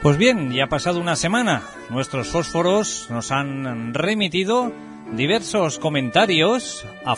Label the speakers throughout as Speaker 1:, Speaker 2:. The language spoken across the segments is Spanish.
Speaker 1: Pues bien, ya ha pasado una semana. Nuestros fósforos nos han remitido diversos comentarios a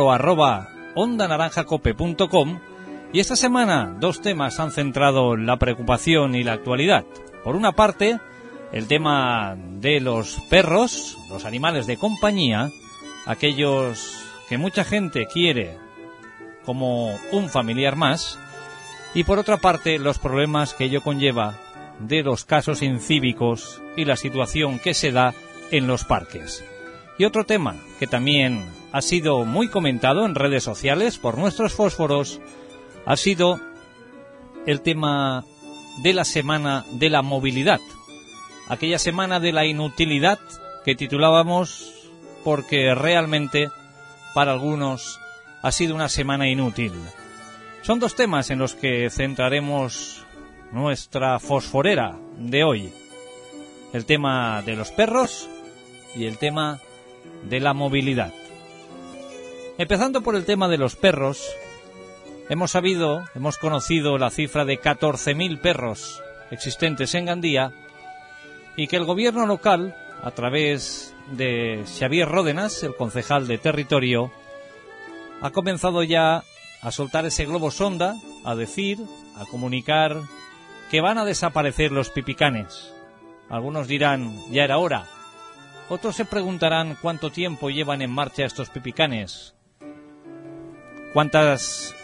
Speaker 1: fósforo@ondanaranjacope.com y esta semana dos temas han centrado la preocupación y la actualidad. Por una parte, el tema de los perros, los animales de compañía, aquellos que mucha gente quiere como un familiar más, y por otra parte, los problemas que ello conlleva de los casos incívicos y la situación que se da en los parques. Y otro tema que también ha sido muy comentado en redes sociales por nuestros fósforos ha sido el tema de la semana de la movilidad, aquella semana de la inutilidad que titulábamos porque realmente para algunos ha sido una semana inútil. Son dos temas en los que centraremos nuestra fosforera de hoy: el tema de los perros y el tema de la movilidad. Empezando por el tema de los perros, hemos conocido la cifra de 14.000 perros existentes en Gandía y que el gobierno local, a través de Xavier Ródenas, el concejal de territorio, ha comenzado ya a soltar ese globo sonda, a decir, a comunicar que van a desaparecer los pipicanes. Algunos dirán, ya era hora. Otros se preguntarán cuánto tiempo llevan en marcha estos pipicanes. ¿Cuántas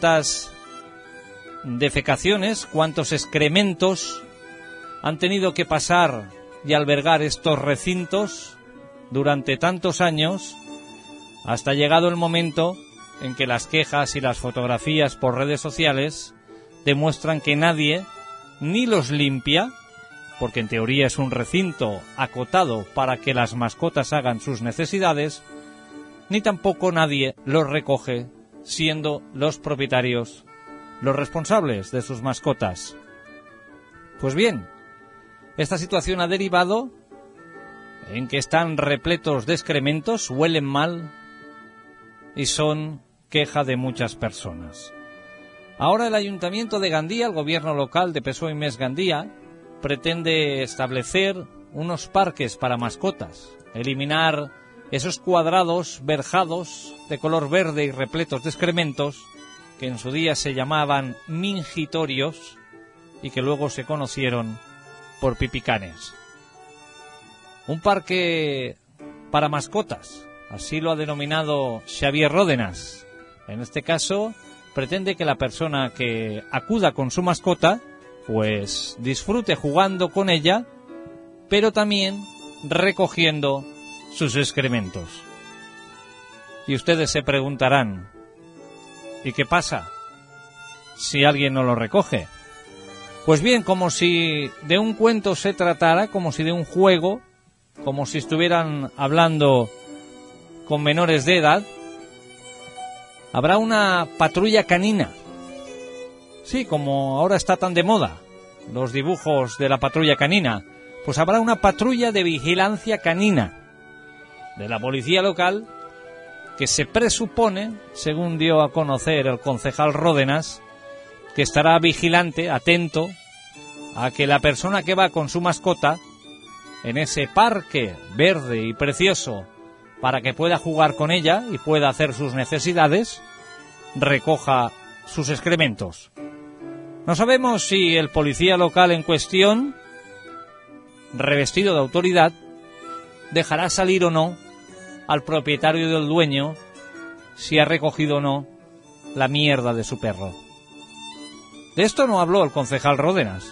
Speaker 1: defecaciones, cuántos excrementos han tenido que pasar y albergar estos recintos durante tantos años, hasta llegado el momento en que las quejas y las fotografías por redes sociales demuestran que nadie ni los limpia, porque en teoría es un recinto acotado para que las mascotas hagan sus necesidades, ni tampoco nadie los recoge, siendo los propietarios los responsables de sus mascotas. Pues bien, esta situación ha derivado en que están repletos de excrementos, huelen mal y son queja de muchas personas. Ahora el Ayuntamiento de Gandía, el gobierno local de PSOE y MES Gandía, pretende establecer unos parques para mascotas, eliminar esos cuadrados verjados de color verde y repletos de excrementos que en su día se llamaban mingitorios y que luego se conocieron por pipicanes. Un parque para mascotas, así lo ha denominado Xavier Ródenas. En este caso, pretende que la persona que acuda con su mascota pues disfrute jugando con ella, pero también recogiendo sus excrementos. Y ustedes se preguntarán, ¿y qué pasa si alguien no lo recoge? Pues bien, como si de un cuento se tratara, como si de un juego, como si estuvieran hablando con menores de edad, habrá una patrulla canina. Sí, como ahora está tan de moda los dibujos de la patrulla canina, pues habrá una patrulla de vigilancia canina de la policía local que se presupone, según dio a conocer el concejal Ródenas, que estará vigilante, atento a que la persona que va con su mascota en ese parque verde y precioso para que pueda jugar con ella y pueda hacer sus necesidades, recoja sus excrementos. No sabemos si el policía local en cuestión, revestido de autoridad, dejará salir o no al propietario del dueño si ha recogido o no la mierda de su perro. De esto no habló el concejal Ródenas.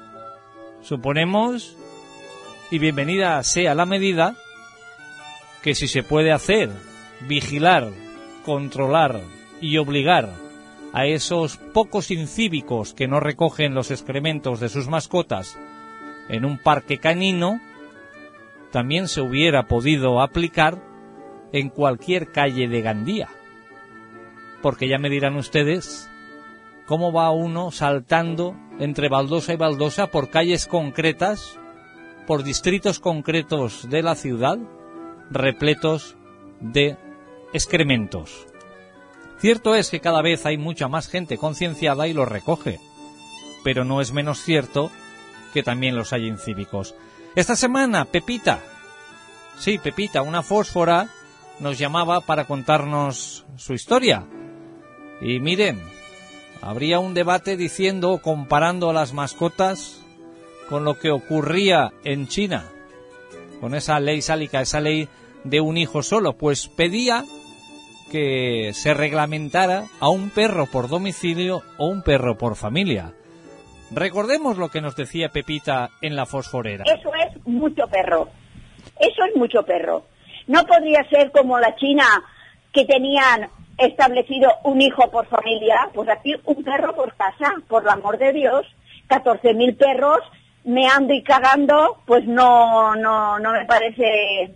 Speaker 1: Suponemos, y bienvenida sea la medida, que si se puede hacer, vigilar, controlar y obligar a esos pocos incívicos que no recogen los excrementos de sus mascotas en un parque canino, también se hubiera podido aplicar en cualquier calle de Gandía. Porque ya me dirán ustedes cómo va uno saltando entre baldosa y baldosa por calles concretas, por distritos concretos de la ciudad, repletos de excrementos. Cierto es que cada vez hay mucha más gente concienciada y lo recoge, pero no es menos cierto que también los hay incívicos. Esta semana, Pepita, sí, Pepita, una fósfora, nos llamaba para contarnos su historia. Y miren, habría un debate diciendo, comparando a las mascotas con lo que ocurría en China, con esa ley sálica, esa ley de un hijo solo, pues pedía que se reglamentara a un perro por domicilio o un perro por familia. Recordemos lo que nos decía Pepita en la fosforera.
Speaker 2: Eso es mucho perro. Eso es mucho perro. No podría ser como la China, que tenían establecido un hijo por familia, pues aquí un perro por casa, por el amor de Dios. 14.000 perros meando y cagando, pues no me parece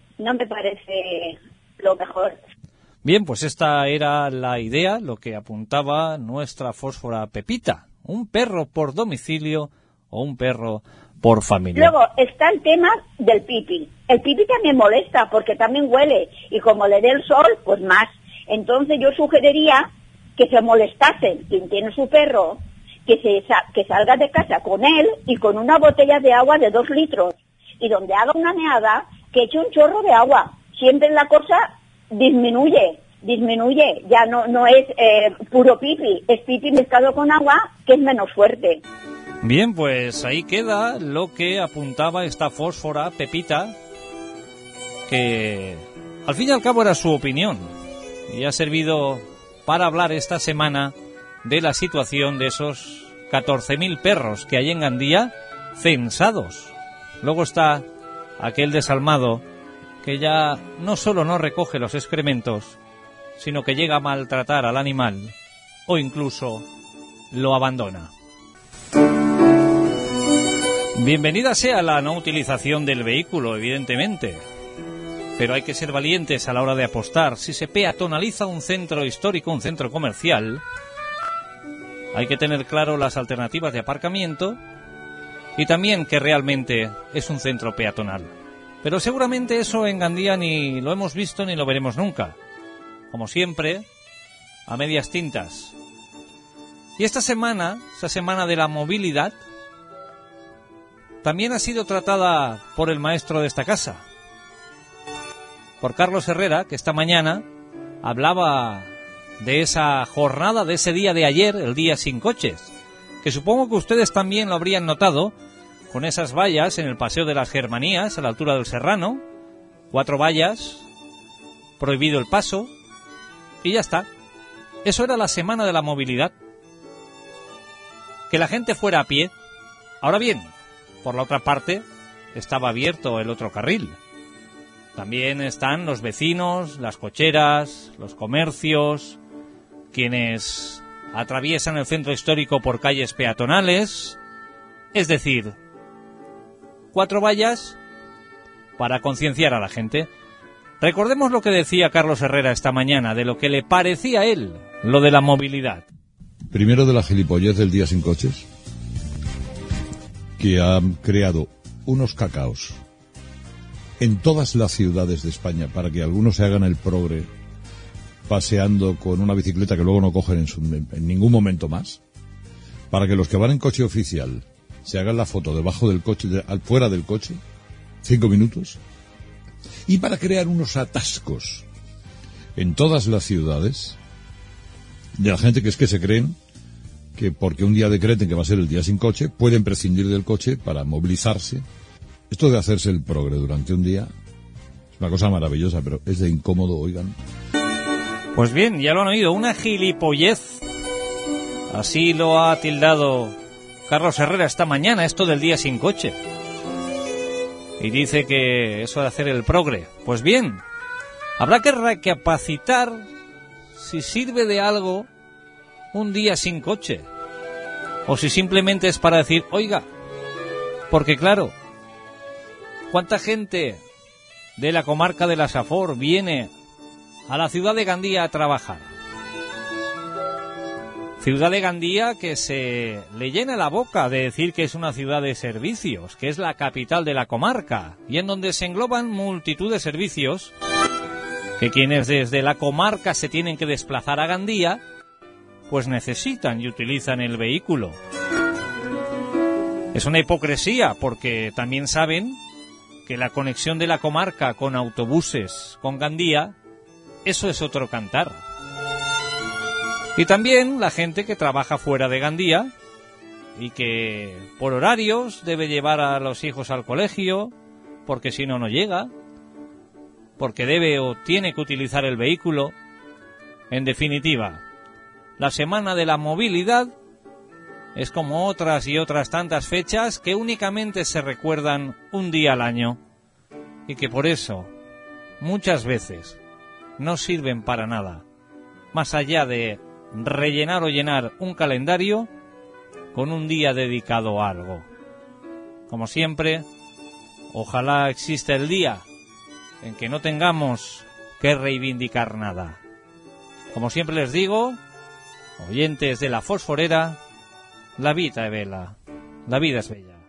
Speaker 2: lo mejor.
Speaker 1: Bien, pues esta era la idea, lo que apuntaba nuestra fósfora Pepita. Un perro por domicilio o un perro por familia.
Speaker 2: Luego está el tema del pipi. El pipi también molesta porque también huele y como le dé el sol, pues más. Entonces yo sugeriría que se molestasen quien tiene su perro, que salga de casa con él y con una botella de agua de 2 litros. Y donde haga una meada, que eche un chorro de agua. Siempre la cosa disminuye, ya no es puro pipi, es pipi mezclado con agua, que es menos fuerte.
Speaker 1: Bien, pues ahí queda lo que apuntaba esta fósfora Pepita, que al fin y al cabo era su opinión, y ha servido para hablar esta semana de la situación de esos 14.000 perros que hay en Gandía censados. Luego está aquel desalmado que ya no solo no recoge los excrementos, sino que llega a maltratar al animal o incluso lo abandona. Bienvenida sea la no utilización del vehículo, evidentemente, pero hay que ser valientes a la hora de apostar. Si se peatonaliza un centro histórico, un centro comercial, hay que tener claro las alternativas de aparcamiento y también que realmente es un centro peatonal. Pero seguramente eso en Gandía ni lo hemos visto ni lo veremos nunca. Como siempre, a medias tintas. Y esta semana de la movilidad, también ha sido tratada por el maestro de esta casa, por Carlos Herrera, que esta mañana hablaba de esa jornada, de ese día de ayer, el día sin coches, que supongo que ustedes también lo habrían notado, con esas vallas en el Paseo de las Germanías, a la altura del Serrano, 4 vallas, prohibido el paso, y ya está. Eso era la semana de la movilidad. Que la gente fuera a pie. Ahora bien, por la otra parte, estaba abierto el otro carril. También están los vecinos, las cocheras, los comercios, quienes atraviesan el centro histórico por calles peatonales. Es decir, 4 vallas para concienciar a la gente. Recordemos lo que decía Carlos Herrera esta mañana, de lo que le parecía a él, lo de la movilidad.
Speaker 3: Primero, de la gilipollez del día sin coches, que han creado unos cacaos en todas las ciudades de España para que algunos se hagan el progre paseando con una bicicleta que luego no cogen en ningún momento más, para que los que van en coche oficial se hagan la foto debajo del coche, fuera del coche, 5 minutos, y para crear unos atascos en todas las ciudades de la gente que es que se creen que porque un día decreten que va a ser el día sin coche, pueden prescindir del coche para movilizarse. Esto de hacerse el progre durante un día es una cosa maravillosa, pero es de incómodo, oigan.
Speaker 1: Pues bien, ya lo han oído, una gilipollez. Así lo ha tildado Carlos Herrera esta mañana, esto del día sin coche. Y dice que eso de hacer el progre. Pues bien, habrá que recapacitar si sirve de algo un día sin coche. O si simplemente es para decir, oiga, porque claro, ¿cuánta gente de la comarca de la Safor viene a la ciudad de Gandía a trabajar? Ciudad de Gandía que se le llena la boca de decir que es una ciudad de servicios, que es la capital de la comarca, y en donde se engloban multitud de servicios que quienes desde la comarca se tienen que desplazar a Gandía, pues necesitan y utilizan el vehículo. Es una hipocresía, porque también saben que la conexión de la comarca con autobuses con Gandía, eso es otro cantar. Y también la gente que trabaja fuera de Gandía y que por horarios debe llevar a los hijos al colegio, porque si no, no llega, porque debe o tiene que utilizar el vehículo. En definitiva, la Semana de la Movilidad es como otras y otras tantas fechas que únicamente se recuerdan un día al año y que por eso muchas veces no sirven para nada, más allá de rellenar o llenar un calendario con un día dedicado a algo. Como siempre, ojalá exista el día en que no tengamos que reivindicar nada. Como siempre les digo, oyentes de La Fosforera, la vida es bella, la vida es bella.